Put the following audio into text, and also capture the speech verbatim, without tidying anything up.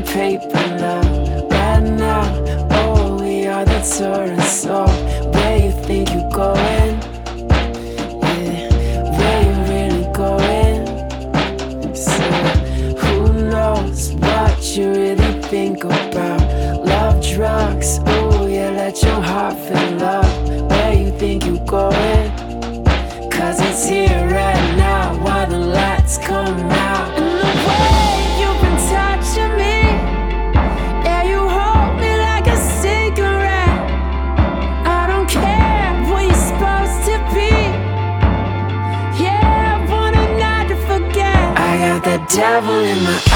paper love. Right now, oh, we are the touring soul. Where you think you're going? Yeah, where you really going? So, who knows what you really think about? Love, drugs, oh yeah, let your heart fill up. Where you think you're going? Cause it's here right now while the lights come out. And the way you've been touching me, yeah, you hold me like a cigarette. I don't care what you're supposed to be. Yeah, I want a night to forget. I got the devil in my